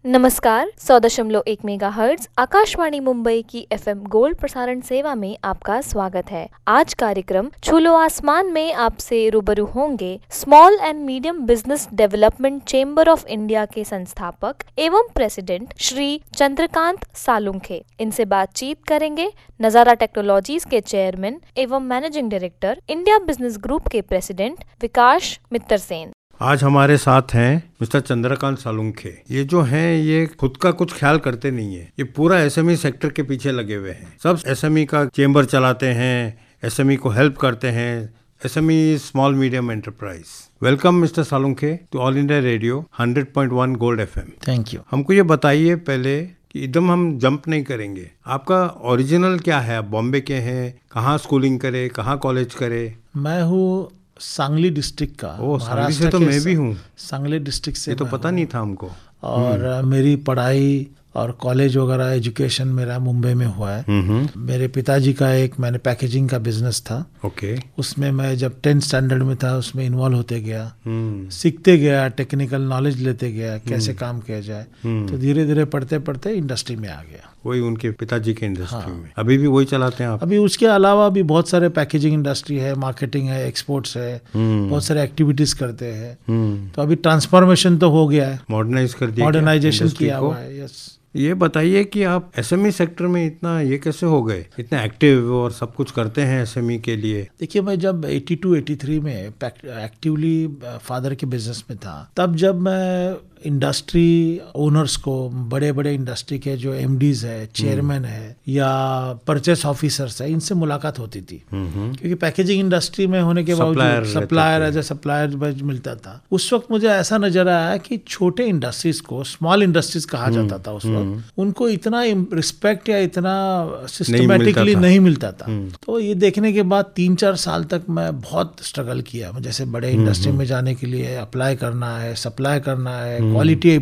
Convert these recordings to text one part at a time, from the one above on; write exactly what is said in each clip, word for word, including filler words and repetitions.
नमस्कार, सौ दशमलव एक मेगा हर्ट्ज आकाशवाणी मुंबई की एफएम गोल्ड प्रसारण सेवा में आपका स्वागत है। आज कार्यक्रम छूलो आसमान में आपसे रूबरू होंगे small and medium business development chamber of India के संस्थापक एवं प्रेसिडेंट श्री चंद्रकांत सालुंखे। इनसे बातचीत करेंगे नजारा टेक्नोलॉजीज के चेयरमैन एवं managing director, India business group के प्रेसिडेंट विकास मित्तर सेन। आज हमारे साथ हैं मिस्टर चंद्रकांत सालुंखे। ये जो हैं ये खुद का कुछ ख्याल करते नहीं है, ये पूरा एसएमई सेक्टर के पीछे लगे हुए हैं। सब एसएमई का चेंबर चलाते हैं, एसएमई को हेल्प करते हैं। SME small medium enterprise. Welcome mister Salunkhe to all India radio hundred point one gold FM. Thank you. हमको ये बताइए पहले कि एकदम हम जंप नहीं करेंगे, आपका ओरिजिनल क्या है? आप बॉम्बे के हैं, कहाँ स्कूलिंग करे, कहाँ कॉलेज करे? मैं हूँ सांगली डिस्ट्रिक्ट का। ओ, सांगली से तो मैं भी हूँ। सांगली डिस्ट्रिक्ट से ये तो पता नहीं था हमको। और मेरी पढ़ाई और कॉलेज वगैरह एजुकेशन मेरा मुंबई में हुआ है। मेरे पिताजी का एक मैंने पैकेजिंग का बिजनेस था। ओके। उसमें मैं जब टेंथ स्टैंडर्ड में था उसमें इन्वॉल्व होते गया, सीखते गया, टेक्निकल नॉलेज लेते गया, कैसे काम किया जाए। तो धीरे धीरे पढ़ते पढ़ते इंडस्ट्री में आ गया। वही उनके पिताजी के इंडस्ट्री हाँ। में अभी भी वही चलाते हैं आप? अभी उसके अलावा भी बहुत सारे पैकेजिंग इंडस्ट्री है, मार्केटिंग है, एक्सपोर्ट्स है, बहुत सारे एक्टिविटीज करते हैं। तो अभी ट्रांसफॉर्मेशन तो हो गया है, मॉडर्नाइज कर दिया, मॉडर्नाइजेशन किया हुआ है। यस। ये बताइए कि आप एसएमई सेक्टर में इतना ये कैसे हो गए, इतना एक्टिव और सब कुछ करते हैं एसएमई के लिए? देखिए, मैं जब बयासी तिरासी में एक्टिवली फादर के बिजनेस में था, तब जब मैं इंडस्ट्री ओनर्स को, बड़े बड़े इंडस्ट्री के जो एमडीज है, चेयरमैन है या परचेस ऑफिसर्स है, इनसे मुलाकात होती थी। क्योंकि पैकेजिंग इंडस्ट्री में होने के बावजूद सप्लायर एज ए सप्लायर मिलता था। उस वक्त मुझे ऐसा नजर आया कि छोटे इंडस्ट्रीज को स्मॉल इंडस्ट्रीज कहा जाता था उस वक्त, उनको इतना रिस्पेक्ट या इतना सिस्टमेटिकली नहीं मिलता था। तो ये देखने के बाद तीन चार साल तक मैं बहुत स्ट्रगल किया। जैसे बड़े इंडस्ट्री में जाने के लिए अप्लाई करना है, सप्लाई करना है, क्वालिटी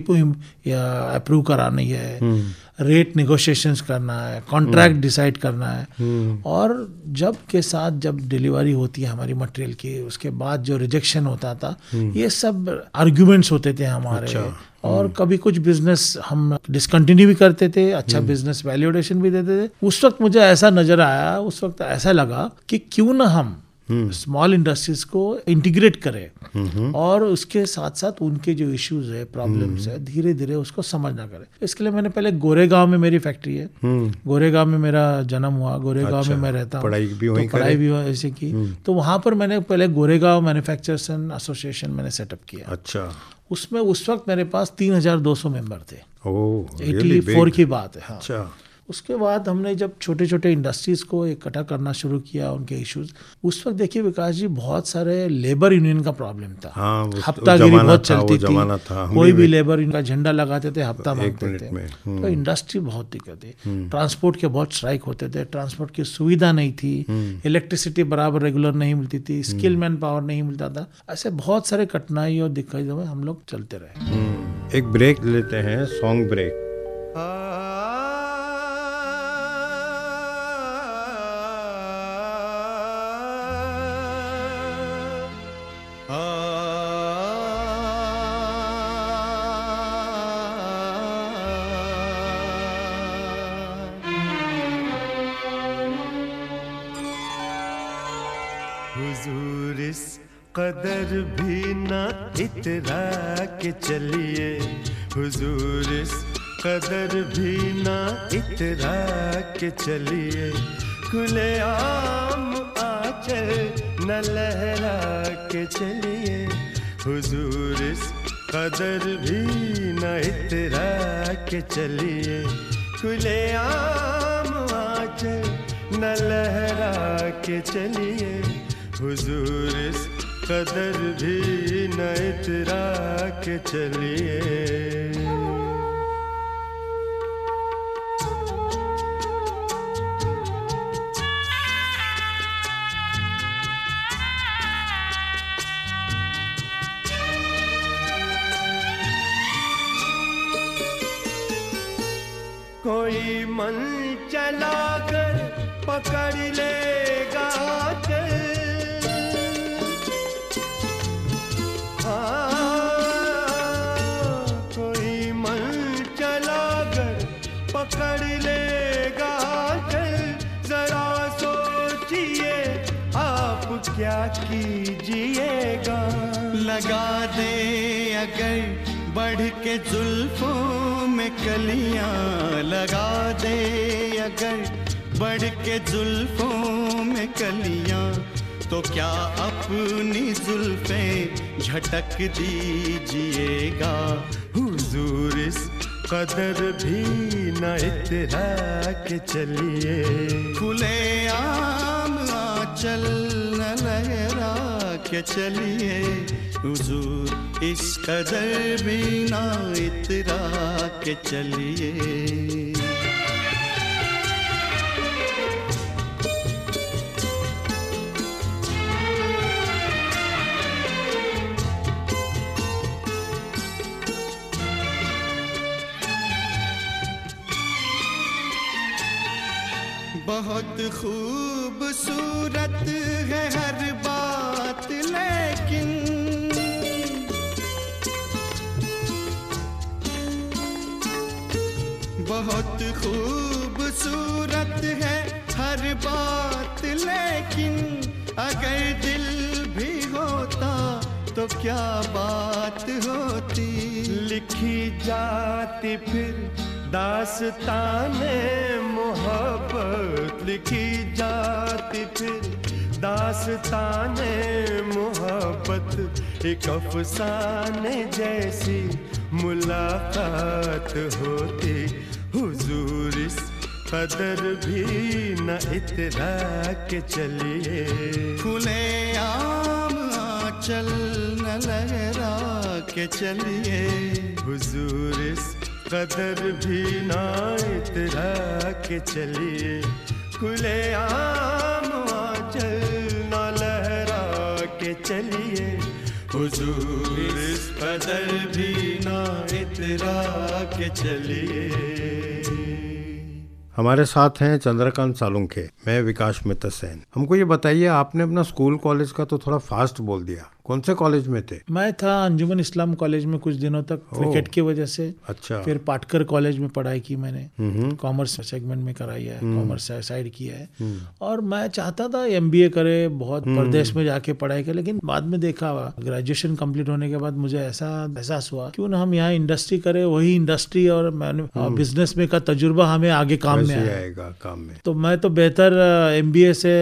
अप्रूव करानी है, रेट निगोशिएशंस करना है, कॉन्ट्रैक्ट डिसाइड करना है। और जब के साथ जब डिलीवरी होती है हमारी मटेरियल की, उसके बाद जो रिजेक्शन होता था, ये सब आर्ग्यूमेंट्स होते थे हमारे। अच्छा। और कभी कुछ बिजनेस हम डिसकंटिन्यू भी करते थे, अच्छा बिजनेस वैल्यूएशन भी देते थे। उस वक्त मुझे ऐसा नजर आया, उस वक्त ऐसा लगा कि क्यों ना हम स्मॉल इंडस्ट्रीज को इंटीग्रेट करें और उसके साथ साथ उनके जो इश्यूज है, प्रॉब्लम्स है, धीरे धीरे उसको समझना करें। इसके लिए मैंने पहले गोरेगांव में मेरी फैक्ट्री है, गोरेगांव में मेरा जन्म हुआ, गोरेगांव अच्छा, में मैं रहता हूँ, पढ़ाई भी वहीं तो पढ़ाई भी ऐसे की। तो वहां पर मैंने पहले गोरेगांव मैन्युफैक्चरर्स एसोसिएशन मैंने सेटअप किया। अच्छा। उसमें उस वक्त मेरे पास तीन हजार दो सौ मेंबर थे। ओह, एटी फोर की बात है। हाँ। अच्छा। उसके बाद हमने जब छोटे छोटे इंडस्ट्रीज को इकट्ठा करना शुरू किया, उनके इश्यूज, उस वक्त देखिए विकास जी, बहुत सारे लेबर यूनियन का प्रॉब्लम था। हाँ, हफ्तागिरी बहुत चलती थी, कोई भी लेबर यूनियन का झंडा लगाते थे, हफ्ता मांगते थे। तो इंडस्ट्री बहुत दिक्कत थी। ट्रांसपोर्ट के बहुत स्ट्राइक होते थे, ट्रांसपोर्ट की सुविधा नहीं थी, इलेक्ट्रिसिटी बराबर रेगुलर नहीं मिलती थी, स्किल मैन पावर नहीं मिलता था। ऐसे बहुत सारे कठिनाई और दिक्कत में हम लोग चलते रहे। एक ब्रेक लेते हैं, सॉन्ग ब्रेक। हुजूर इस कदर भी न इतरा के चलिए, हुजूर इस कदर भी न इतरा के चलिए, खुले आम आंचल न लहरा के चलिए, हुजूर इस कदर भी न इतरा के चलिए, खुले आम आंचल न लहरा के चलिए, हुजूर इस कदर भी न इतरा के चलिए। कोई मन चला कर पकड़ लेगा चल, हाँ, कोई मन पकड़ लेगा चल, जरा सोचिए आप क्या कीजिएगा। लगा दे अगर बढ़ के जुल्फों में कलियां, लगा दे अगर बढ़ के जुल्फों में कलियां, तो क्या अपनी जुल्फें झटक दीजिएगा। हुजूर इस कदर भी न इतरा के चलिए, खुले आम आंचल न लहरा के चलिए। हुजूर इस कदर भी न इतरा के चलिए। बहुत खूबसूरत है हर बात, लेकिन बहुत खूबसूरत है हर बात, लेकिन अगर दिल भी होता तो क्या बात होती। लिखी जाती फिर दास्ताने मोहब्बत, लिखी जाती फिर दास्ताने मोहब्बत, एक अफसाने जैसी मुलाकात होती। हुजूर इस कदर भी न इतरा के चलिए, खुले आम आंचल न लहरा के चलिए। हुजूर इस कदर भी न इतरा के चलिए, खुले आम आंचल न लहरा के चलिए। हुजूर इस कदर भी न इतरा के चलिए। हमारे साथ हैं चंद्रकांत सालुंखे, मैं विकास मित्र सेन। हमको ये बताइए, आपने अपना स्कूल कॉलेज का तो थोड़ा फास्ट बोल दिया, कौन से कॉलेज में थे? मैं था अंजुमन इस्लाम कॉलेज में कुछ दिनों तक, क्रिकेट की वजह से। अच्छा। फिर पाटकर कॉलेज में पढ़ाई की मैंने, कॉमर्स सेगमेंट में कराई है, कॉमर्स साइड किया है। और मैं चाहता था एमबीए करे, बहुत प्रदेश में जाके पढ़ाई करे, लेकिन बाद में देखा ग्रेजुएशन कंप्लीट होने के बाद मुझे ऐसा एहसास हुआ क्यों ना हम यहाँ इंडस्ट्री करें, वही इंडस्ट्री और बिजनेस में का तजुर्बा हमें आगे काम में आएगा काम में। तो मैं तो बेहतर एमबीए से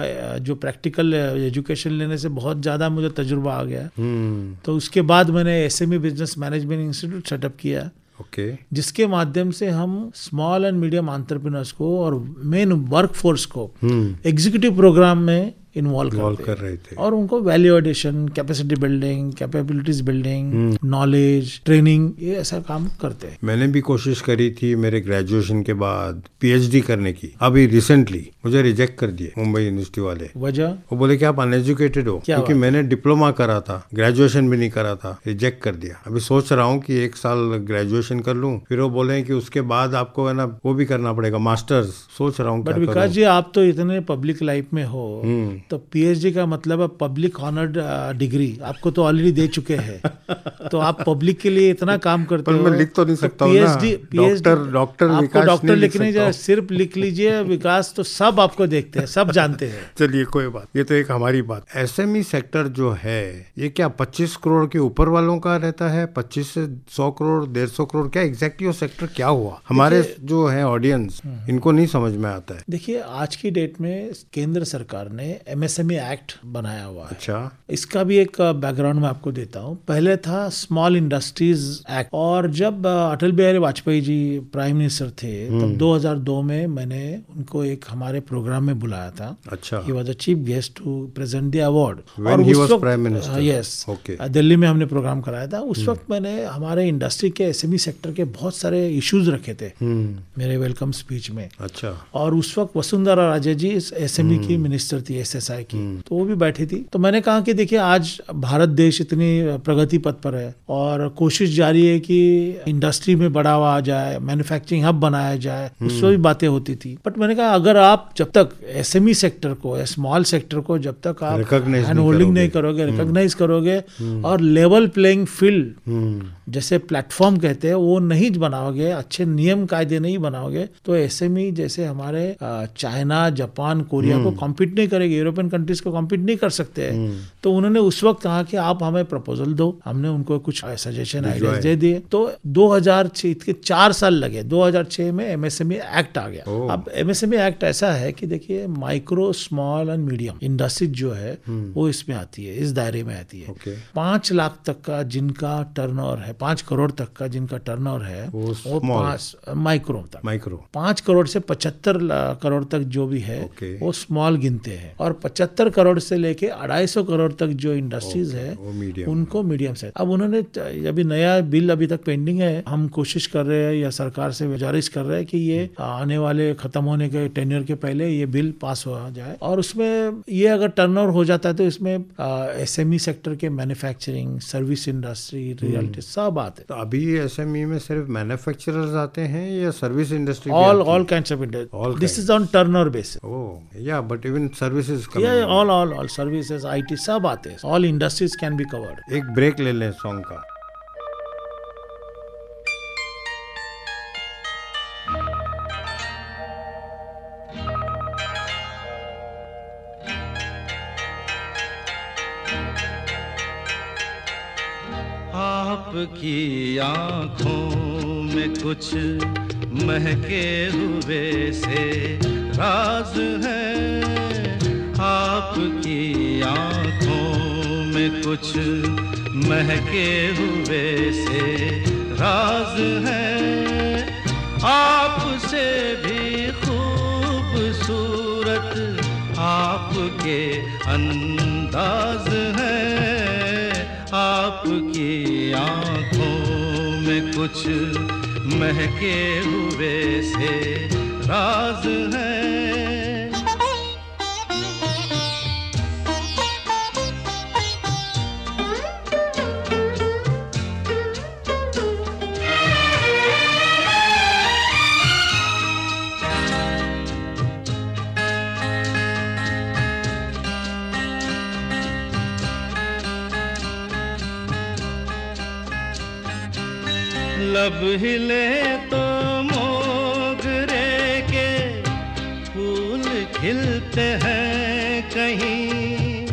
जो प्रैक्टिकल एजुकेशन लेने से बहुत ज्यादा मुझे तजुर्बा आ गया। तो उसके बाद मैंने SME business management institute setup किया, ओके, जिसके माध्यम से हम स्मॉल एंड मीडियम एंटरप्रेन्योर्स को और मेन वर्कफोर्स को एग्जीक्यूटिव प्रोग्राम में इन्वॉल्व कर रहे थे और उनको value addition, capacity building, capabilities building, knowledge, training, ये ऐसा काम करते हैं। मैंने भी कोशिश करी थी मेरे ग्रेजुएशन के बाद पीएचडी करने की, अभी रिसेंटली मुझे रिजेक्ट कर दिए मुंबई यूनिवर्सिटी वाले। वजह? वो बोले कि आप अनएजुकेटेड हो, क्योंकि मैंने डिप्लोमा करा था, ग्रेजुएशन भी नहीं करा था, रिजेक्ट कर दिया। अभी सोच रहा हूँ कि एक साल ग्रेजुएशन कर लूँ, फिर वो बोले कि उसके बाद आपको है ना वो भी करना पड़ेगा मास्टर्स। सोच रहा हूँ। बट विकास जी, आप तो इतने पब्लिक लाइफ में हो, तो पीएचडी का मतलब है पब्लिक ऑनर्ड डिग्री, आपको तो ऑलरेडी दे चुके हैं। तो आप पब्लिक के लिए इतना काम करते हो। मैं लिख तो नहीं सकता हूँ पीएचडी डॉक्टर डॉक्टर आपको डॉक्टर लिखने जाए, सिर्फ लिख लीजिए विकास, तो सब आपको देखते हैं, सब जानते हैं। चलिए कोई बात, ये तो एक हमारी बात। एसएमई सेक्टर जो है ये क्या पच्चीस करोड़ के ऊपर वालों का रहता है? पच्चीस से सौ करोड़, डेढ़ सौ करोड़, क्या एग्जैक्टली वो सेक्टर क्या हुआ? हमारे जो है ऑडियंस, इनको नहीं समझ में आता है। देखिए, आज की डेट में केंद्र सरकार ने एमएसएमई एक्ट बनाया हुआ है। अच्छा। इसका भी एक बैकग्राउंड मैं आपको देता हूँ। पहले था स्मॉल इंडस्ट्रीज एक्ट, और जब अटल बिहारी वाजपेयी जी प्राइम मिनिस्टर थे तब दो हज़ार दो में मैंने उनको एक हमारे प्रोग्राम में बुलाया था। अच्छा। He was the chief guest to present the award. When he was prime minister. Yes, Delhi में हमने प्रोग्राम कराया था। उस वक्त मैंने हमारे इंडस्ट्री के एसएमई सेक्टर के बहुत सारे इश्यूज रखे थे मेरे वेलकम स्पीच में। अच्छा। और उस वक्त वसुंधरा राजे जी एसएमई की मिनिस्टर थी, एस एस आई की, तो वो भी बैठी थी। तो मैंने कहा कि देखिए आज भारत देश इतनी प्रगति पथ पर है और कोशिश जारी है कि इंडस्ट्री में बढ़ावा आ जाए, मैन्युफैक्चरिंग हब बनाया जाए, उससे भी बातें होती थी। बट मैंने कहा अगर आप जब तक एसएमई सेक्टर को, स्मॉल सेक्टर को जब तक आप हैंड होल्डिंग नहीं करोगे, रिकॉग्नाइज करोगे और लेवल प्लेइंग फील्ड जैसे प्लेटफॉर्म कहते हैं वो नहीं बनाओगे, अच्छे नियम कायदे नहीं बनाओगे, तो एसएमई जैसे हमारे चाइना, जापान, कोरिया को कॉम्पीट नहीं करेगी, यूरोपियन कंट्रीज को कॉम्पीट नहीं कर सकते हैं। तो उन्होंने उस वक्त कहा कि आप हमें प्रपोजल दो। हमने उनको कुछ सजेशन आइडियाज दे दिए। तो दो हज़ार छह के चार साल लगे, दो हज़ार छह में एमएसएमई एक्ट आ गया। अब एमएसएमई एक्ट ऐसा है कि देखिए micro, small and medium industry जो है वो इसमें आती है, इस दायरे में आती है। okay. पांच लाख तक का जिनका टर्नओवर है, पांच करोड़ तक का जिनका टर्नओवर है वो, वो पांच माइक्रो तक, माइक्रो पांच करोड़ से पचहत्तर करोड़ तक जो भी है okay. वो स्मॉल गिनते हैं, और पचहत्तर करोड़ से लेके अढ़ाई सौ करोड़ तक जो इंडस्ट्रीज okay. है medium. उनको मीडियम से। अब उन्होंने अभी नया बिल अभी तक पेंडिंग है, हम कोशिश कर रहे हैं या सरकार से गुजारिश कर रहे हैं कि ये आने वाले खत्म होने के टेन्योर के पहले ये बिल पास हो जाए, और उसमें ये अगर टर्नओवर हो जाता है तो इसमें एसएमई सेक्टर के मैन्युफैक्चरिंग, सर्विस इंडस्ट्री, रियल्टी सब आते हैं। तो अभी एसएमई में सिर्फ मैन्युफैक्चरर्स आते हैं या service industry? All all kinds of industry, this is on turnover basis. Oh yeah, but even services, या all all all services, IT सब आते हैं, all industries can be covered. एक ब्रेक ले लें सॉन्ग का। आपकी आंखों में कुछ महके हुए से राज है, आपकी आंखों में कुछ महके हुए से राज है, आपसे भी खूबसूरत आपके अंदाज है, आपकी आंखों में कुछ महके हुए से राज है। लब हिले तो मोगरे के फूल खिलते हैं कहीं,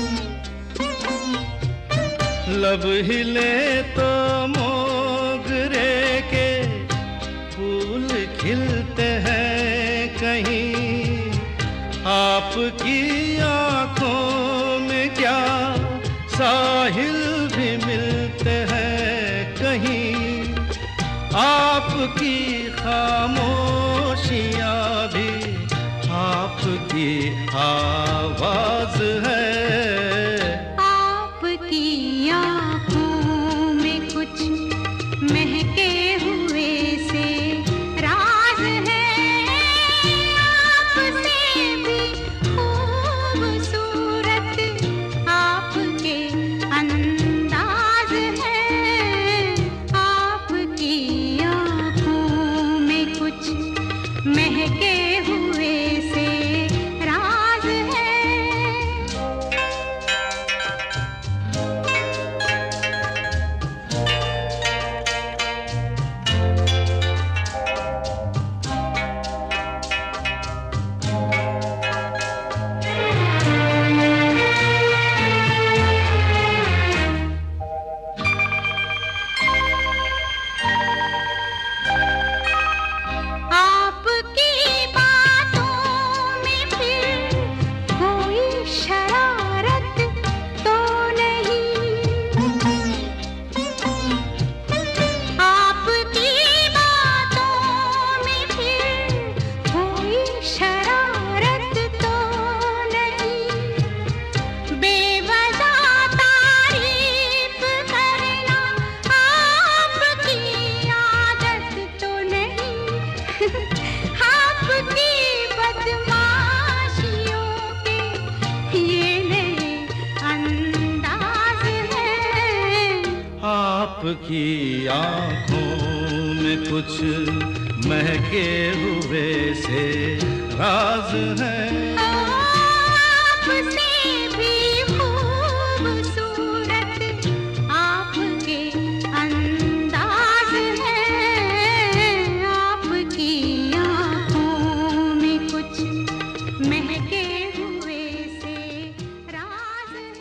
लब हिले तो मोगरे के फूल खिलते हैं कहीं, आपकी आंखों में क्या साहिल भी मिलते हैं कहीं, आपकी खामोशियाँ भी आपकी आवाज है, आपकी आँखों में कुछ महके हुए से राज है, आपसे भी खूबसूरत आपके अंदाज है, आपकी महके हुए से राज है। आपकी आंखों में कुछ महके हुए से राज है। आपसे भी खूबसूरत आपके अंदाज है, आपकी आंखों में कुछ महके हुए से राज है।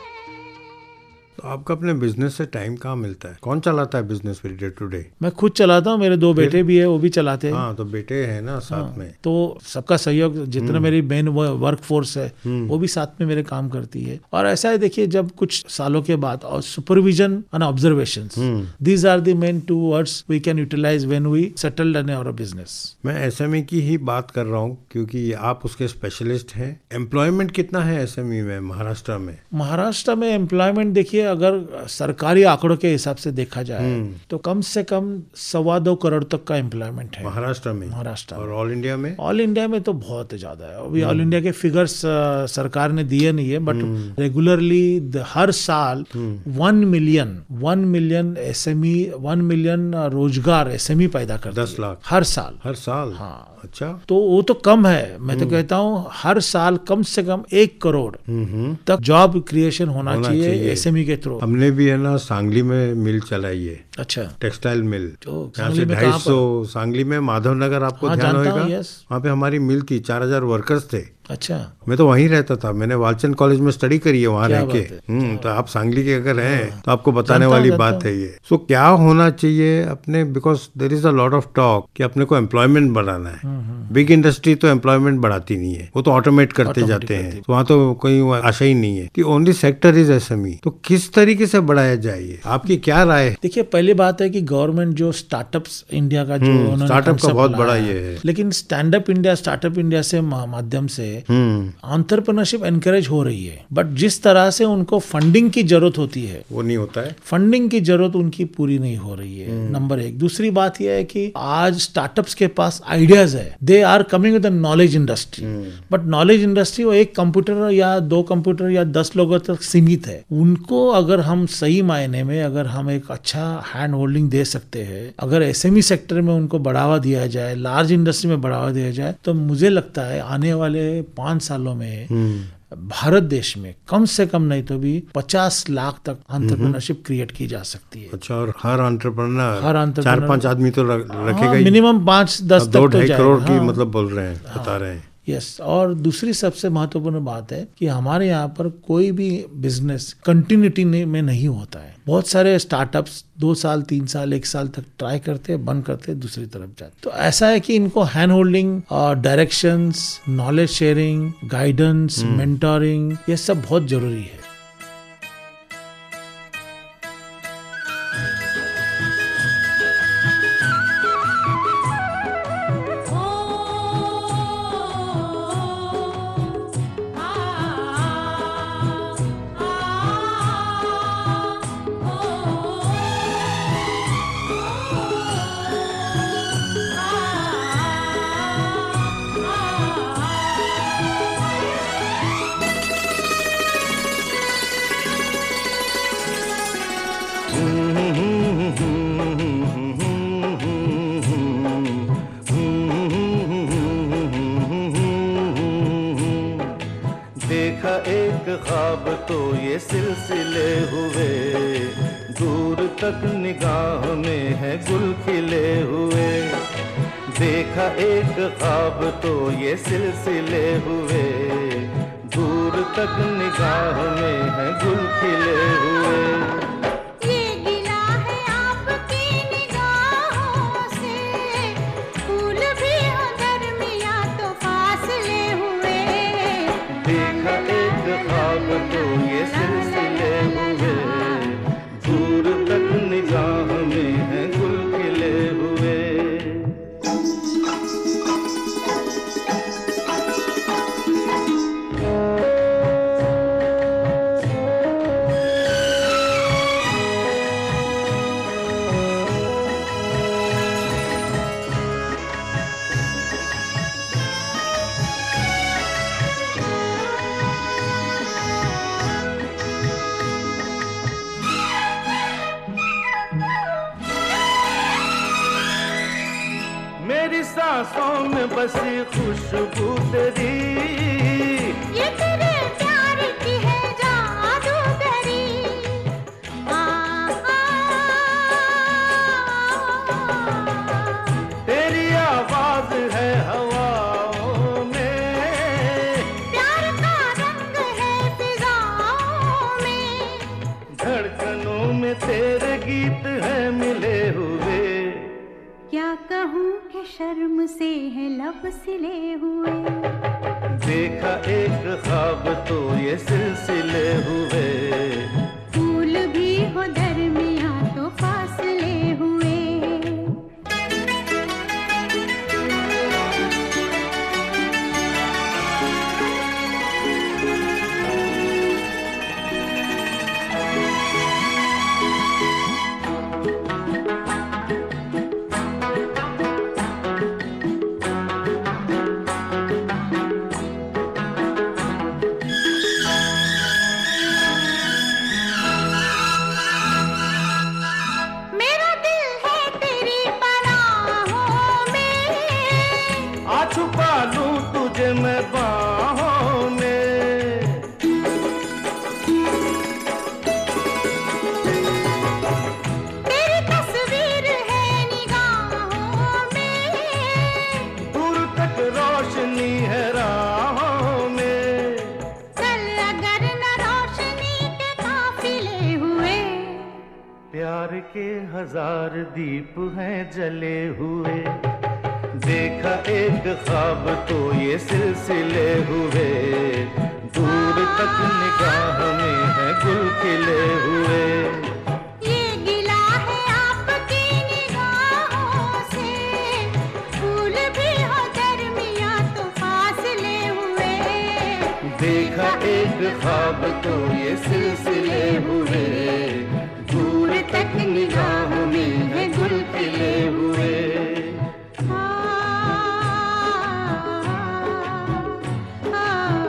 तो आपका अपने बिजनेस से टाइम कहाँ मिलता है? कौन चलाता है बिजनेस फिर डे टू डे? मैं खुद चलाता हूँ, मेरे दो बेटे भी है, वो भी चलाते हैं। हाँ, तो बेटे हैं ना साथ हाँ, में। तो सबका सहयोग, जितना मेरी मेन वर्क फोर्स है वो भी साथ में मेरे काम करती है। और ऐसा है, देखिए, जब कुछ सालों के बाद और supervision and observations, these are the main two words we can utilise when we settled in our business. मैं एसएमई की ही बात कर रहा हूँ क्योंकि आप उसके स्पेशलिस्ट हैं। एम्प्लॉयमेंट कितना है एसएमई में महाराष्ट्र में? महाराष्ट्र में एम्प्लॉयमेंट देखिए, अगर सरकारी आंकड़ों के हिसाब से देखा जाए तो कम से कम सवा दो करोड़ तक का एम्प्लॉयमेंट है महाराष्ट्र में। महाराष्ट्र और ऑल इंडिया में? ऑल इंडिया में तो बहुत ज्यादा है। अभी ऑल इंडिया के फिगर्स सरकार ने दिए नहीं है, बट रेगुलरली हर साल one million one million SME one million रोजगार एसएमई पैदा करती दस है लाख हर साल। हर साल? हाँ। अच्छा। तो वो तो कम है, मैं तो कहता हूँ हर साल कम से कम एक करोड़ तक जॉब क्रिएशन होना, होना चाहिए, चाहिए एसएमई के थ्रू। हमने भी है ना सांगली में मिल चलाई है। अच्छा। टेक्सटाइल मिल, तो यहाँ से ढाई सौ सांगली में माधव नगर, आपको हाँ, ध्यान होगा, वहाँ पे हमारी मिल थी, चार हजार वर्कर्स थे। अच्छा। मैं तो वहीं रहता था, मैंने वालचंद कॉलेज में स्टडी करी है वहाँ रह के। हम्म तो आप सांगली के अगर हैं तो आपको बताने वाली बात है ये। सो क्या होना चाहिए अपने, because there is a lot of talk कि अपने को एम्प्लॉयमेंट बढ़ाना है। बिग इंडस्ट्री तो एम्प्लॉयमेंट बढ़ाती नहीं है, वो तो ऑटोमेट करते जाते हैं, तो वहाँ तो कोई आशा ही नहीं है कि ओनली सेक्टर इज एसएमई। तो किस तरीके से बढ़ाया जाए, आपकी क्या राय है? देखिए, पहली बात है कि गवर्नमेंट जो स्टार्टअप्स इंडिया का जो स्टार्टअप का बहुत बड़ा ये है, लेकिन stand up India startup India से माध्यम से एंटरप्रेन्योरशिप एनकरेज हो रही है, बट जिस तरह से उनको फंडिंग की जरूरत होती है वो नहीं होता है। फंडिंग की जरूरत उनकी पूरी नहीं हो रही है, नंबर एक। दूसरी बात यह है कि आज स्टार्टअप्स के पास आइडियाज है, they are coming with the knowledge industry, but knowledge industry वो एक कंप्यूटर या दो कंप्यूटर या दस लोगों तक सीमित है। उनको अगर हम सही मायने में अगर हम एक अच्छा हैंड होल्डिंग दे सकते हैं, अगर एसएमई सेक्टर में उनको बढ़ावा दिया जाए, लार्ज इंडस्ट्री में बढ़ावा दिया जाए, तो मुझे लगता है आने वाले पांच सालों में भारत देश में कम से कम नहीं तो भी पचास लाख तक एंटरप्रेन्योरशिप क्रिएट की जा सकती है। अच्छा। और हर एंटरप्रेन्योर हर एंटरप्रेन्योर चार पांच आदमी तो रखेगा ही, मिनिमम पांच दस तक दो तो ढाई करोड़ की हाँ, मतलब बोल रहे हैं, बता रहे हैं। यस। और दूसरी सबसे महत्वपूर्ण बात है कि हमारे यहाँ पर कोई भी बिजनेस कंटिन्यूटी में नहीं होता है। बहुत सारे स्टार्टअप्स दो साल तीन साल एक साल तक ट्राई करते हैं, बंद करते हैं, दूसरी तरफ जाते। तो ऐसा है कि इनको hand holding, directions, knowledge sharing, guidance, mentoring, ये सब बहुत जरूरी है। देखा एक ख्वाब तो ये सिलसिले हुए, दूर तक निगाह में है गुल खिले हुए। देखा एक ख्वाब तो ये सिलसिले हुए, दूर तक निगाह में है गुल खिले हुए। तो ये सिलसिले हुए, दूर तक निगाह में है गुल खिले हुए। मेरी सांसों में बसी खुशबू तेरी, ये तेरे प्यार की है जादूगरी। आ, आ, तेरी आवाज है हवाओं में, प्यार का रंग है फिजाओं में, धड़कनों में तेरे गीत है मिले हुए। क्या कहूँ कि शर्म से है लब सिले हुए। देखा एक ख्वाब तो ये सिलसिले हुए, फूल भी हो दरमियाँ तो फासले हुए। मेरा दिल है तेरी पनाहों में, आ छुपा लूं तुझे मैं बाहों में। तेरी तस्वीर है निगाहों में, दूर तक रोशनी है राहों में, चल अगर न रोशनी के काफिले हुए। प्यार के हजार दीप हैं जले हुए। देखा एक ख्वाब तो ये सिलसिले हुए, दूर तक निगाह में है गुल खिले हुए। ये गिला है आपकी निगाहों से, फूल भी हो दरमियाँ तो फासले हुए। देखा एक ख्वाब तो ये सिलसिले हुए, दूर तक निगाह में है गुल खिले हुए। आ, आ,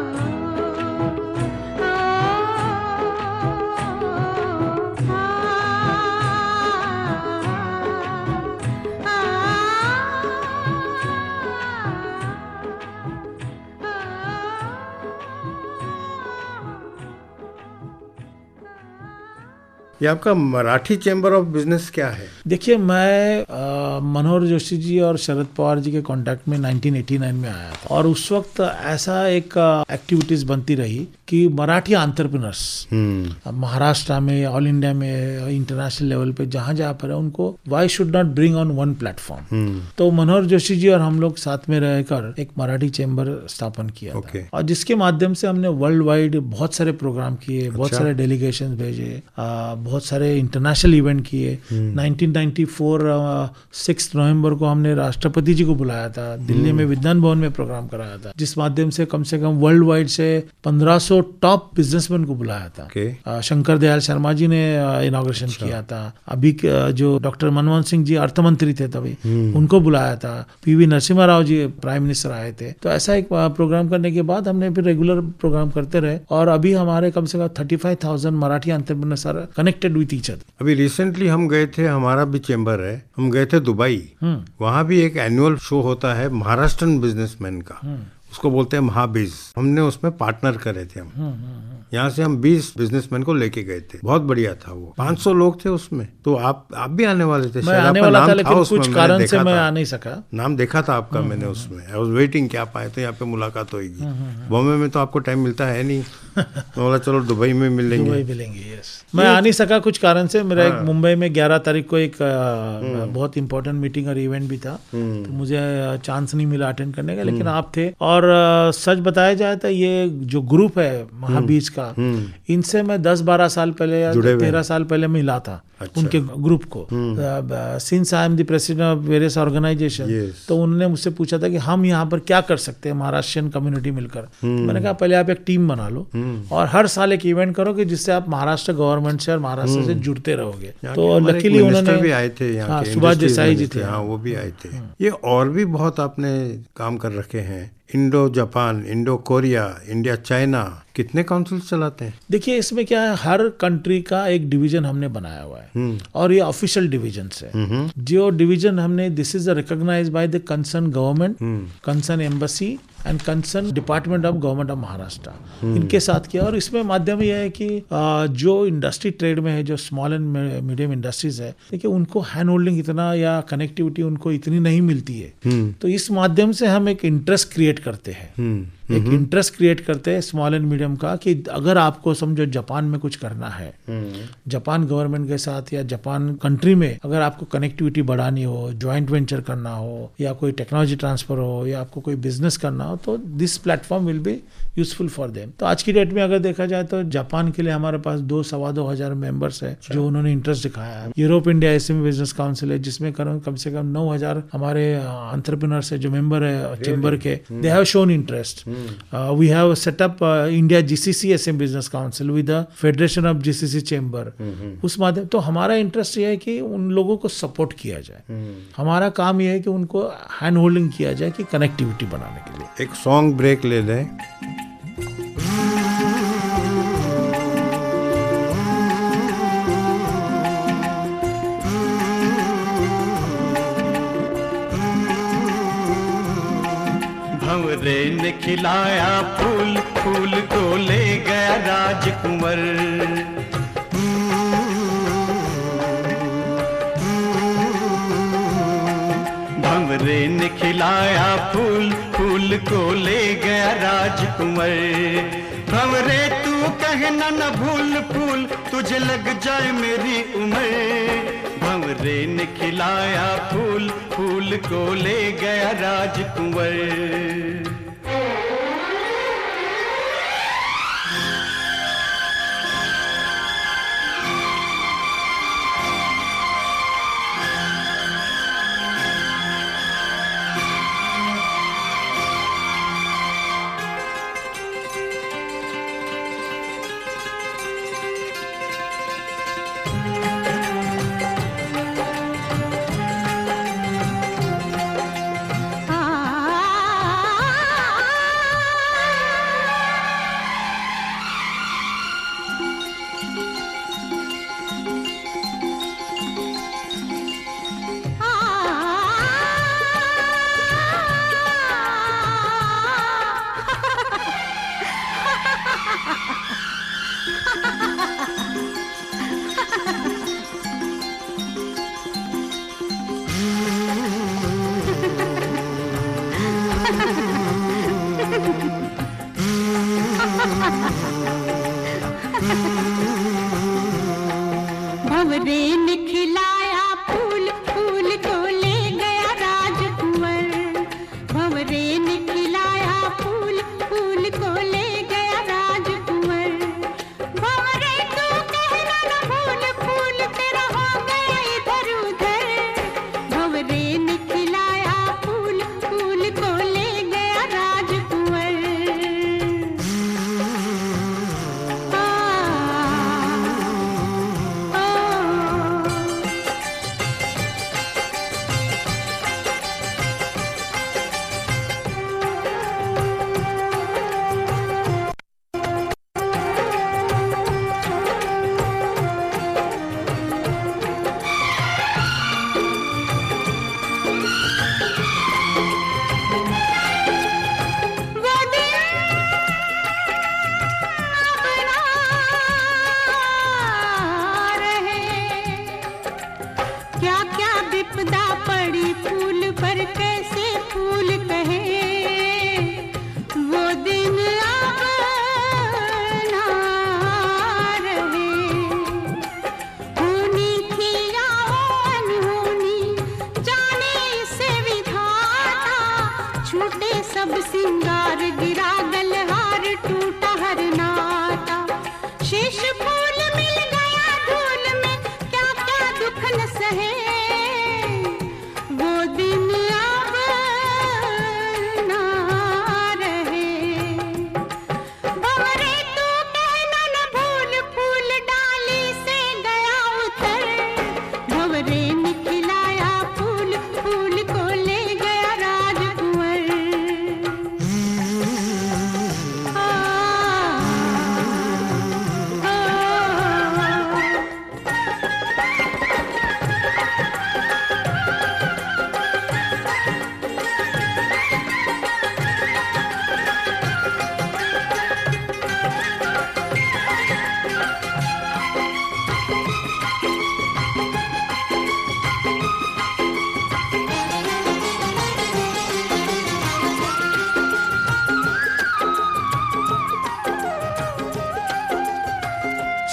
ये आपका मराठी चैम्बर ऑफ बिजनेस क्या है? देखिए, मैं अ, मनोहर जोशी जी और शरद पवार जी के कांटेक्ट में नाइनटीन एटी नाइन में आया था, और उस वक्त ऐसा एक एक्टिविटीज बनती रही कि मराठी एंटरप्रेन्योर्स महाराष्ट्र में, ऑल इंडिया में, इंटरनेशनल लेवल पे जहाँ जहाँ पर है, उनको why should not bring on one platform. तो मनोहर जोशी जी और हम लोग साथ में रहकर एक मराठी चैम्बर स्थापन किया Okay. था, और जिसके माध्यम से हमने वर्ल्ड वाइड बहुत सारे प्रोग्राम किए, बहुत सारे डेलीगेशन भेजे, आ, बहुत सारे इंटरनेशनल इवेंट किए। Nineteen ninety four six November को हमने राष्ट्रपति जी को बुलाया था, दिल्ली में विज्ञान भवन में प्रोग्राम कराया था, जिस माध्यम से कम से कम वर्ल्ड वाइड से पंद्रह सौ टॉप बिजनेसमैन को बुलाया था। Okay. आ, शंकर दयाल शर्मा जी ने इनॉग्रेशन किया था। अभी के, जो डॉक्टर मनमोहन सिंह जी अर्थ मंत्री थे तभी, उनको बुलाया था। PV Narasimha Rao ji prime minister आए थे। तो ऐसा एक प्रोग्राम करने के बाद हमने फिर रेगुलर प्रोग्राम करते रहे, और अभी हमारे कम से कम thirty five thousand Marathi entrepreneurs are connected with each other. अभी रिसेंटली हम गए थे, हमारा भी चैम्बर है, हम गए थे दुबई। वहाँ भी एक एनुअल शो होता है महाराष्ट्रन बिजनेसमैन का, उसको बोलते हैं महाबीज। हमने उसमें पार्टनर करे थे हम। यहाँ से हम बीस बिजनेसमैन को लेके गए थे, बहुत बढ़िया था वो। पाँच सौ लोग थे उसमें। तो आप आप भी आने वाले थे? मैं आने वाला था, लेकिन कुछ कारण से मैं आ नहीं सका। नाम देखा था आपका मैंने उसमें। आई वाज वेटिंग कि आप आए तो यहाँ पे मुलाकात होगी। बॉम्बे में तो आपको टाइम मिलता है नहीं। मैं बोला चलो दुबई में मिल लेंगे। दुबई मिलेंगे, यस। मैं आ नहीं सका कुछ कारण से। मेरा एक मुंबई में ग्यारह तारीख को एक आ, बहुत इंपॉर्टेंट मीटिंग और इवेंट भी था, तो मुझे चांस नहीं मिला अटेंड करने का, लेकिन आप थे। और आ, सच बताया जाए तो ये जो ग्रुप है महाबीज का, इनसे मैं दस बारह साल पहले या तेरह साल पहले मिला था। अच्छा। उनके ग्रुप को, since I am the president of various organisation, तो उन्होंने मुझसे पूछा था कि हम यहाँ पर क्या कर सकते हैं महाराष्ट्रियन कम्युनिटी मिलकर। तो मैंने कहा पहले आप एक टीम बना लो और हर साल एक इवेंट करो कि जिससे आप महाराष्ट्र गवर्नमेंट से और महाराष्ट्र से जुड़ते रहोगे। तो लकीली उन्होंने भी आए थे, सुभाष देसाई जी थे, हाँ वो भी आए थे। ये और भी बहुत आपने काम कर रखे हैं। Indo Japan, Indo Korea, India China, कितने काउंसिल चलाते हैं? देखिए इसमें क्या है, हर कंट्री का एक डिवीजन हमने बनाया हुआ है और ये ऑफिशियल डिवीजन है। जो डिवीजन हमने, this is recognise by the concern government, concern embassy and concern department of government of Maharashtra, इनके साथ किया। और इसमें माध्यम यह है कि जो इंडस्ट्री ट्रेड में है, जो स्मॉल एंड मीडियम इंडस्ट्रीज है, देखिए उनको हैंड होल्डिंग इतना या कनेक्टिविटी उनको इतनी नहीं मिलती है। तो इस माध्यम से हम एक इंटरेस्ट क्रिएट करते हैं, एक इंटरेस्ट क्रिएट करते हैं स्मॉल एंड मीडियम का, कि अगर आपको समझो जापान में कुछ करना है, जापान गवर्नमेंट के साथ या जापान कंट्री में अगर आपको कनेक्टिविटी बढ़ानी हो, ज्वाइंट वेंचर करना हो, या कोई टेक्नोलॉजी ट्रांसफर हो, या आपको कोई बिजनेस करना हो, तो this platform will be useful for them. तो आज की डेट में अगर देखा जाए तो जापान के लिए हमारे पास दो सवा दो हजार मेंबर्स है जो उन्होंने इंटरेस्ट दिखाया है। Europe India SME business council है जिसमें कम से कम नौ हजार हमारे एंटरप्रेन्योर्स है जो मेंबर है चेंबर के, they have shown interest. We have set up India GCC SME business council with the federation of GCC chamber. उस माध्यम तो हमारा इंटरेस्ट ये है कि उन लोगों को सपोर्ट किया जाए। हमारा काम यह है कि उनको हैंड होल्डिंग किया जाए कि कनेक्टिविटी बनाने के लिए। एक सॉन्ग ब्रेक ले लें। भंवरे ने खिलाया फूल, फूल को ले गया राजकुंवर। भंवरे ने खिलाया फूल, फूल को ले गया राजकुंवर। भंवरे तू कहना न भूल फूल, तुझे लग जाए मेरी उम्र। भंवरे ने खिलाया फूल, फूल को ले गया राजकुंवर। भंवरे ने खिलाया फूल, फूल को ले गया राजकुंवर। भंवरे ने खिलाया फूल, फूल को ले गया राजकुंवर। भंवरे तू कहना न भूल फूल तेरा हो गया इधर उधर। भंवरे ने खिलाया फूल, फूल को ले गया राजकुंवर। विपदा पड़ी फूल पर कैसे फूल कहे, वो दिन अब ना रहे। होनी थी या अनहोनी जाने से विधाता, छूटे सब सिंगार गिरा गलहार टूटा हर नाता। शेष फूल मिल गया धूल में क्या क्या दुख न सहे, वो दिन अब ना रहे। भंवरे तू कहना न भूल फूल डाली से गया उतर। भंवरे ने खिलाया फूल, फूल को ले गया राजकुंवर।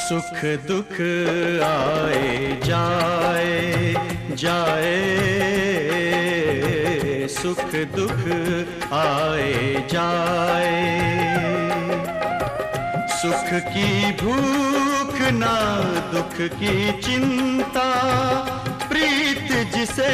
सुख दुख आए जाए जाए, सुख दुख आए जाए, सुख की भूख ना दुख की चिंता, प्रीत जिसे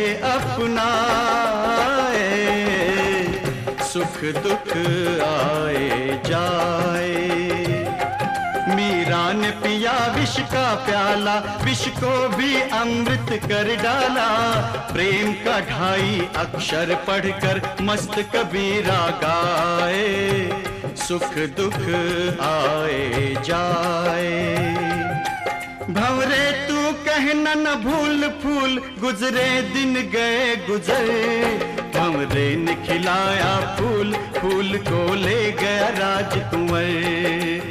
अपनाए, सुख दुख आए जाए। मीरा ने पिया विष का प्याला, विष को भी अमृत कर डाला, प्रेम का ढाई अक्षर पढ़कर मस्त कबीरा गाए, सुख दुख आए जाए। भंवरे तू कहना न भूल फूल, गुजरे दिन गए गुजर, भंवरे ने खिलाया फूल, फूल को ले गया राजकुंवर।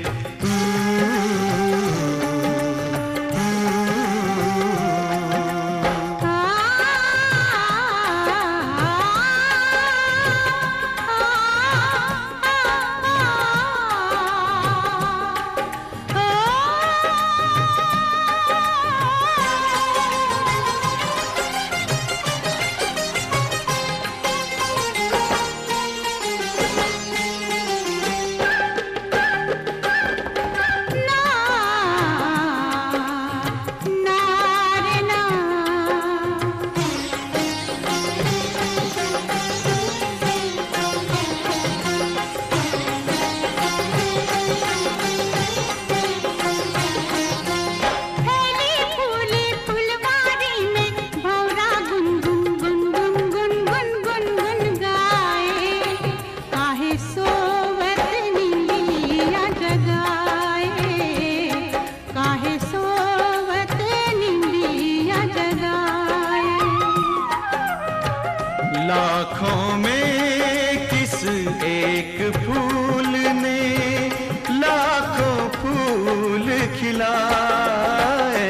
लाखों में किस एक फूल ने लाखों फूल खिलाए,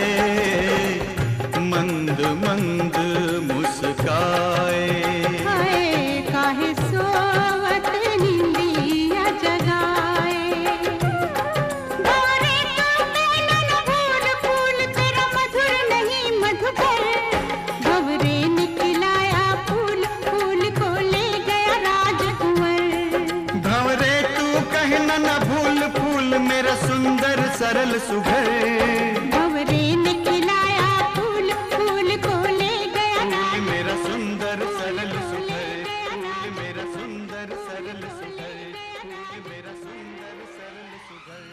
मंद मंद मुस्काए, काहे सोवत निंदिया जगाए। भंवरे तू कहना न भूल फूल, तेरा मधुर नहीं मधुकर, भंवरे ने खिलाया फूल, फूल को ले गया राजकुंवर। भंवरे तू कहना न भूल फूल, मेरा सुंदर सरल सुघर, भंवरे ने खिलाया फूल, फूल को ले गया फूल मेरा सुंदर सरल सुघर, फूल मेरा सुंदर सरल सुघर, फूल मेरा सुंदर सरल सुघर।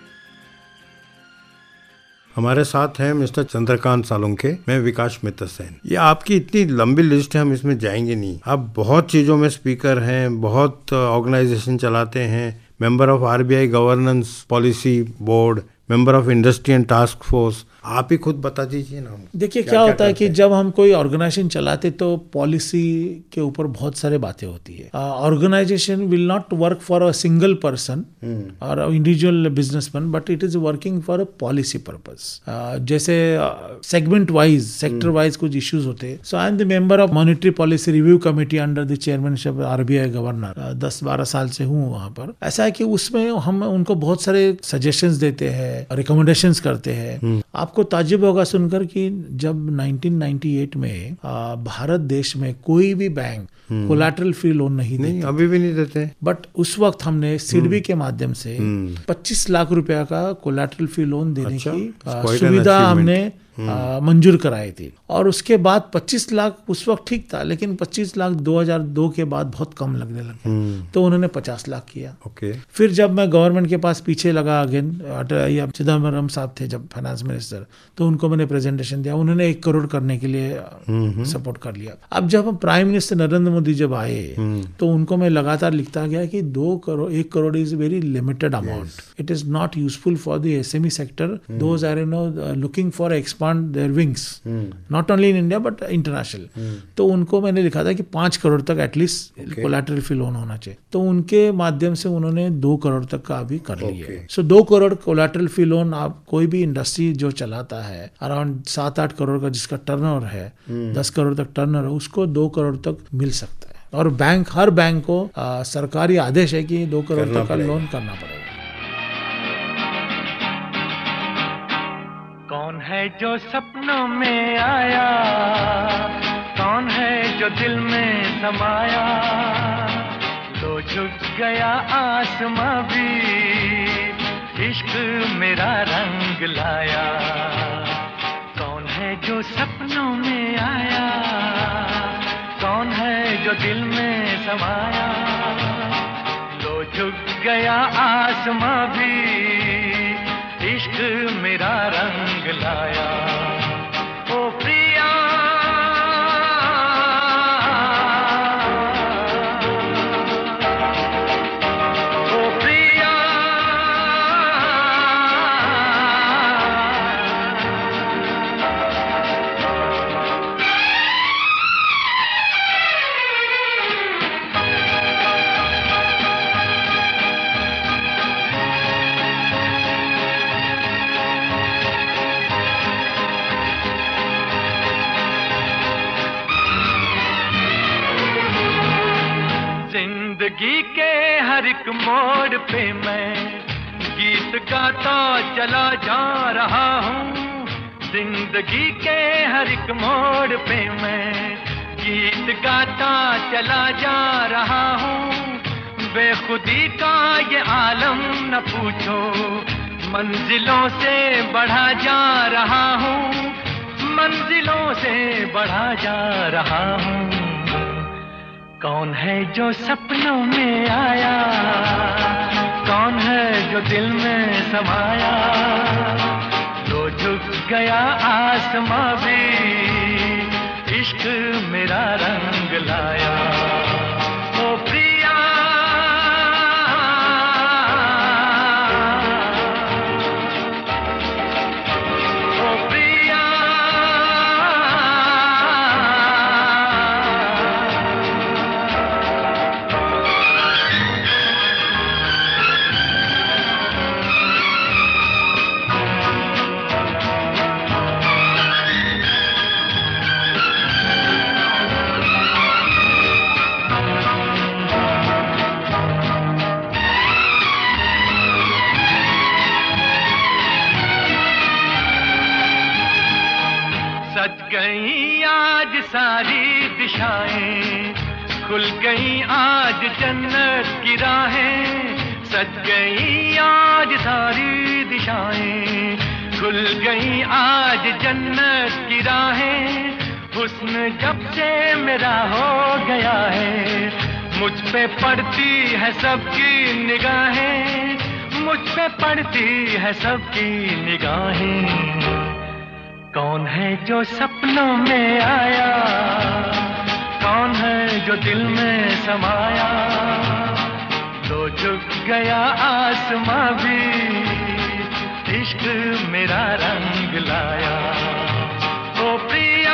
हमारे साथ हैं मिस्टर चंद्रकांत सालुंखे, मैं विकास मित्र सेन। ये आपकी इतनी लंबी लिस्ट है, हम इसमें जाएंगे नहीं। आप बहुत चीज़ों में स्पीकर हैं, बहुत ऑर्गेनाइजेशन चलाते हैं, member of RBI governance policy board, member of industry and task force. आप ही खुद बता दीजिए ना। देखिए क्या, क्या होता है कि जब हम कोई ऑर्गेनाइजेशन चलाते तो पॉलिसी के ऊपर बहुत सारे बातें होती है। Organisation will not work for a single person और individual businessman, but it is working for a policy purpose. जैसे सेगमेंट वाइज, सेक्टर वाइज कुछ इश्यूज होते हैं। So I am the member of monetary policy review committee under the chairmanship RBI governor. दस बारह साल से हूँ वहाँ पर। ऐसा है कि उसमें हम उनको बहुत सारे सजेशंस देते हैं, रिकमेंडेशंस करते हैं। आपको ताज्जुब होगा सुनकर कि जब नाइनटीन नाइंटी एट में आ, भारत देश में कोई भी बैंक कोलैटरल फ्री लोन नहीं नहीं, देता, अभी भी नहीं देते। बट उस वक्त हमने सिडबी के माध्यम से पच्चीस लाख रुपया का कोलैटरल फ्री लोन देने अच्छा, की आ, quite an सुविधा achievement. हमने आ, मंजूर कराई थी। और उसके बाद पच्चीस लाख उस वक्त ठीक था, लेकिन पच्चीस लाख दो हज़ार दो के बाद बहुत कम लगने लगे, तो उन्होंने पचास लाख किया। ओके। फिर जब मैं गवर्नमेंट के पास पीछे लगा अगेन, चिदम्बरम साहब थे जब फाइनेंस मिनिस्टर, तो उनको मैंने प्रेजेंटेशन दिया, उन्होंने एक करोड़ करने के लिए सपोर्ट कर लिया। अब जब प्राइम मिनिस्टर नरेंद्र मोदी जब आए तो उनको मैं लगातार लिखता गया कि दो करोड़ एक crore is very limited amount, it is not useful for the SME sector, those are you know looking for expand their wings, not only in India but international. तो उनको मैंने लिखा था कि पांच करोड़ तक एटलीस्ट कोलैटरल फ्री लोन होना चाहिए। तो उनके माध्यम से उन्होंने दो करोड़ तक का अभी कर लिया। सो दो करोड़ कोलैटरल फ्री लोन आप कोई भी इंडस्ट्री जो चलाता है अराउंड सात आठ करोड़ का जिसका टर्नओवर है, दस करोड़ तक टर्नओवर है, उसको दो करोड़ तक मिल सकता है। और बैंक, हर बैंक को आ, सरकारी आदेश है कि दो करोड़ तक का लोन करना पड़ेगा। है जो सपनों में आया, कौन है जो दिल में समाया, लो झुक गया आसमां भी, इश्क मेरा रंग लाया। कौन है जो सपनों में आया, कौन है जो दिल में समाया, लो झुक गया आसमां भी, इश्क मेरा रंग लाया। ओ प्रिया जिंदगी के हर एक मोड़ पे मैं गीत गाता चला जा रहा हूँ। जिंदगी के हर एक मोड़ पे मैं गीत गाता चला जा रहा हूँ। बेखुदी का ये आलम न पूछो, मंजिलों से बढ़ा जा रहा हूँ, मंजिलों से बढ़ा जा रहा हूँ। कौन है जो सपनों में आया, कौन है जो दिल में समाया, लो झुक गया आसमां भी, इश्क मेरा रंग लाया। ओ प्रिया ओ प्रिया सज गई आज सारी दिशाएं, खुल गई आज जन्नत की राहें। सज गई आज सारी दिशाएं, खुल गई आज जन्नत की राहें। हुस्न जब से मेरा हो गया है, मुझ पे पड़ती है सबकी निगाहें, मुझ पे पड़ती है सबकी निगाहें। कौन है जो सपनों में आया, कौन है जो दिल में समाया, लो झुक गया आसमां भी, इश्क मेरा रंग लाया। ओ प्रिया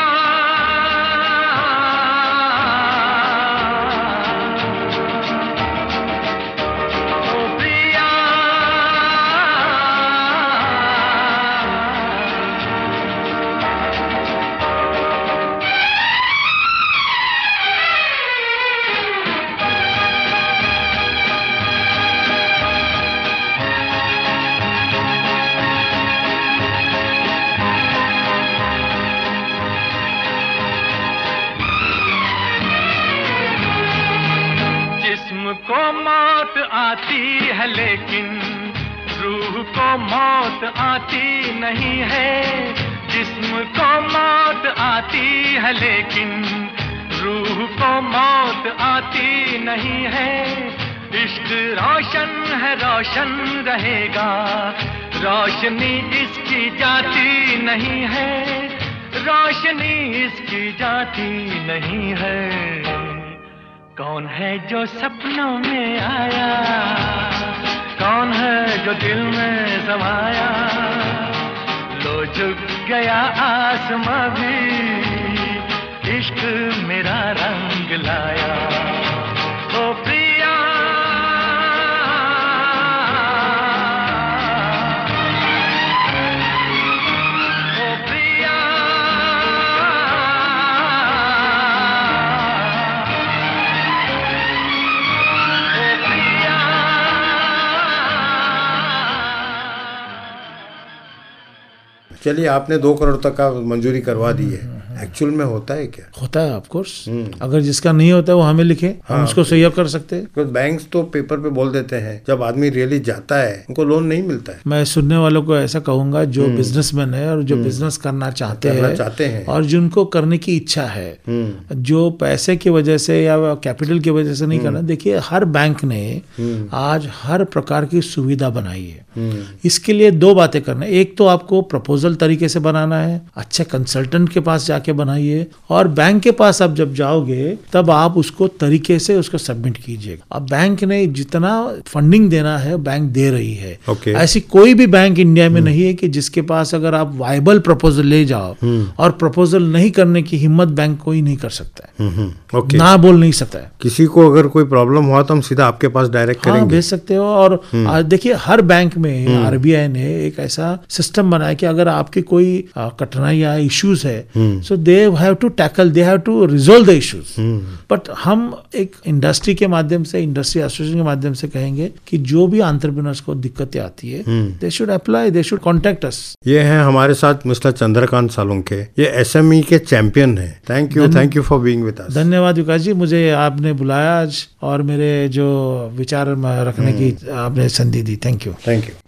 को मौत आती है लेकिन रूह को मौत आती नहीं है। जिस्म को मौत आती है लेकिन रूह को मौत आती नहीं है। इश्क रोशन है रोशन रहेगा, रोशनी इसकी जाती नहीं है, रोशनी इसकी जाती नहीं है। कौन है जो सपनों में आया, कौन है जो दिल में समाया, लो झुक गया आसमां भी, इश्क मेरा रंग लाया। ओ प्रिया चलिए, आपने दो करोड़ तक का मंजूरी करवा दी है, एक्चुअल में होता है क्या? होता है ऑफ कोर्स। अगर जिसका नहीं होता है वो हमें लिखे, हम हाँ, उसको सहयोग कर सकते हैं। तो बैंक्स तो पेपर पे बोल देते हैं, जब आदमी रियली जाता है उनको लोन नहीं मिलता है। मैं सुनने वालों को ऐसा कहूंगा, जो बिजनेसमैन है और जो बिजनेस करना चाहते करना हैं चाहते हैं और जिनको करने की इच्छा है, जो पैसे की वजह से या कैपिटल की वजह से नहीं करना, देखिए हर बैंक ने आज हर प्रकार की सुविधा बनाई है। इसके लिए दो बातें करना है, एक तो आपको प्रपोजल तरीके से बनाना है, अच्छे कंसल्टेंट के पास जाके बनाइए, और बैंक के पास आप जब जाओगे तब आप उसको तरीके से उसको सबमिट कीजिएगा। अब बैंक ने जितना फंडिंग देना है बैंक दे रही है। okay. ऐसी कोई भी बैंक इंडिया में नहीं है कि जिसके पास अगर आप वायबल प्रपोजल ले जाओ और प्रपोजल नहीं करने की हिम्मत बैंक कोई नहीं कर सकता है, okay. ना बोल नहीं सकता है। किसी को अगर कोई प्रॉब्लम हुआ तो हम सीधा आपके पास डायरेक्ट हाँ, करेंगे, भेज सकते हो। और आज देखिए हर बैंक में आरबीआई ने एक ऐसा सिस्टम बनाया कि अगर आपकी कोई कठिनाई या इश्यूज है, so they have to tackle, they have to resolve the issues. But हम एक इंडस्ट्री के माध्यम से, इंडस्ट्री एसोसिएशन के माध्यम से कहेंगे कि जो भी एंटरप्रेन्योर्स को दिक्कतें आती है, they should apply, they should contact us. ये हैं हमारे साथ मिस्टर चंद्रकांत सालुंखे, ये एसएमई के चैंपियन हैं। Thank you, thank you for being with us. धन्यवाद विकास जी, मुझे आपने बुलाया आज और मेरे जो विचार रखने की आपने संधि दी। Thank you. Thank you.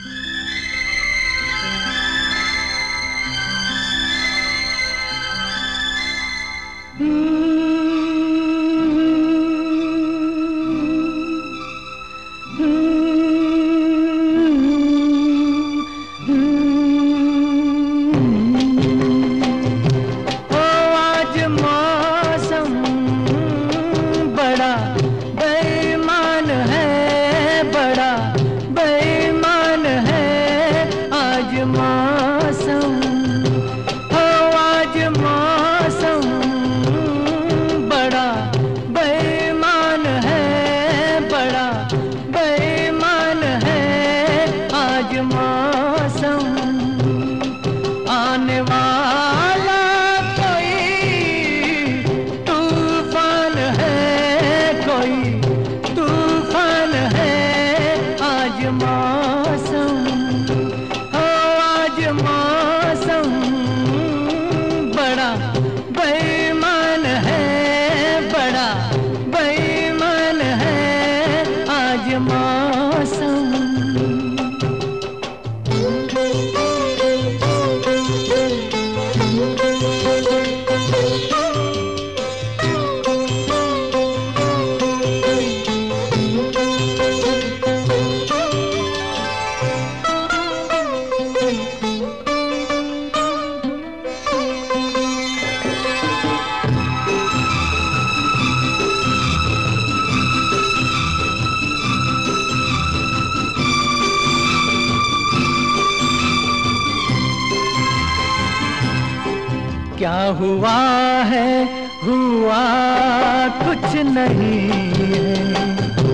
क्या हुआ है, हुआ कुछ नहीं है।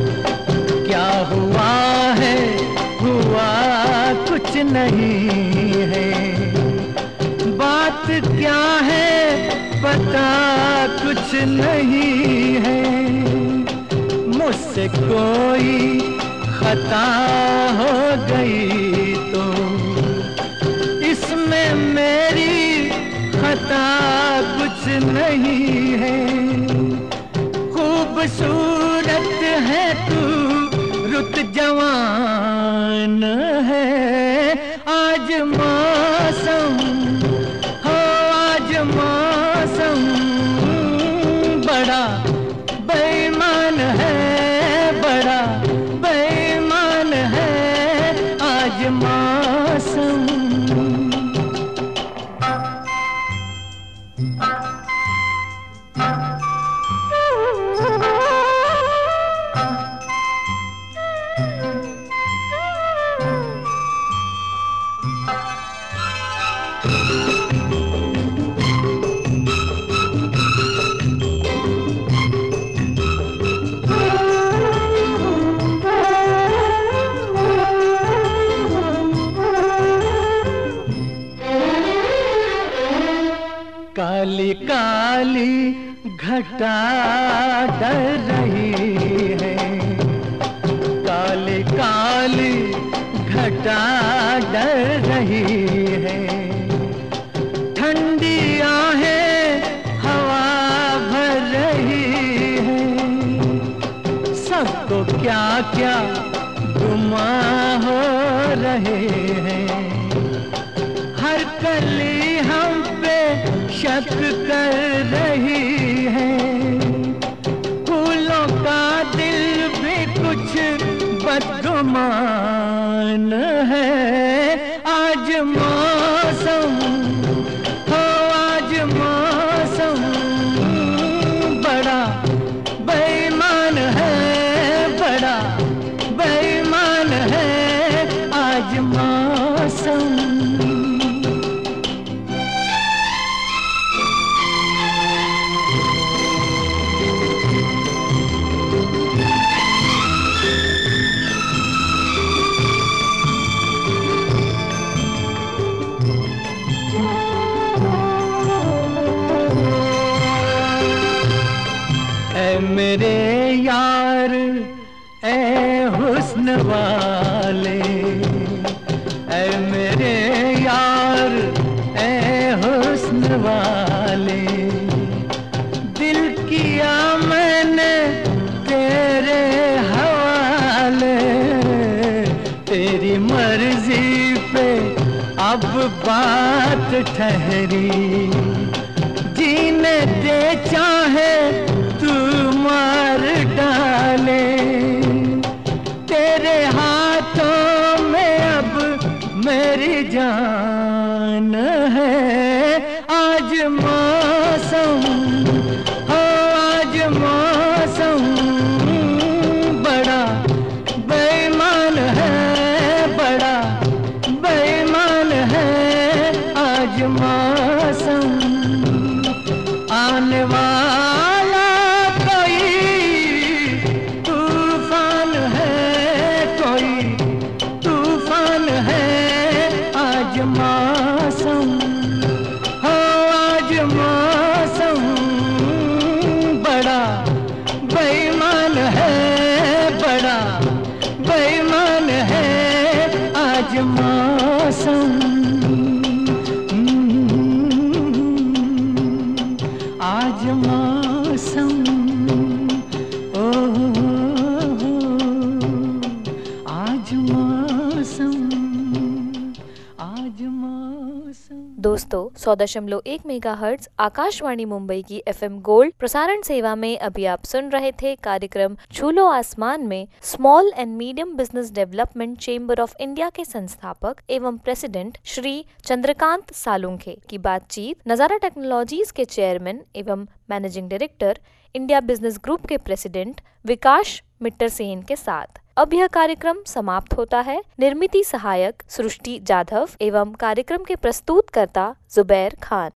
क्या हुआ है, हुआ कुछ नहीं है। बात क्या है पता कुछ नहीं है। मुझसे कोई खता हो गई तो इसमें मेरी खता कुछ नहीं है। खूबसूरत है तू, रुत जवान है। आज मौसम हो, आज मौसम बड़ा बेईमान है, बड़ा बेईमान है आज मौसम। काली काली घटा डर रही है। काली काली घटा डर रही है। सबको क्या क्या गुमां हो रहे हैं, हर कली हम पे शक कर रही है, फूलों का दिल भी कुछ बदगुमान है। आज मौसम हो आज मौसम बड़ा बेईमान है, बड़ा बेईमान है आज मौसम। मेरे यार ए हुस्न वाले, ए मेरे यार ए हुस्न वाले, दिल किया मैंने तेरे हवाले, तेरी मर्जी पे अब बात ठहरी, जीने दे चाहे तू मार डाले, तेरे हाथों में अब मेरी जान है। आज मौसम हो आज मौसम बड़ा बेईमान है, बड़ा बेईमान है आज मौसम। आने वाला तूफान है, कोई तूफान है आज मौसम हो आज मौसम बड़ा बेईमान है, बड़ा बेईमान है आज मौसम। आज मौसम आज मौसम आज मौसम। दोस्तों, सौ दशमलव एक मेगा हर्ट्ज आकाशवाणी मुंबई की एफएम गोल्ड प्रसारण सेवा में अभी आप सुन रहे थे कार्यक्रम छूलो आसमान में small and medium business development chamber of India के संस्थापक एवं प्रेसिडेंट श्री चंद्रकांत सालुंखे की बातचीत नजारा टेक्नोलॉजीज के चेयरमैन एवं managing director India business group के प्रेसिडेंट विकास मिट्टर सेन के साथ। अब यह कार्यक्रम समाप्त होता है। निर्मिति सहायक सृष्टि जाधव एवं कार्यक्रम के प्रस्तुतकर्ता जुबैर खान।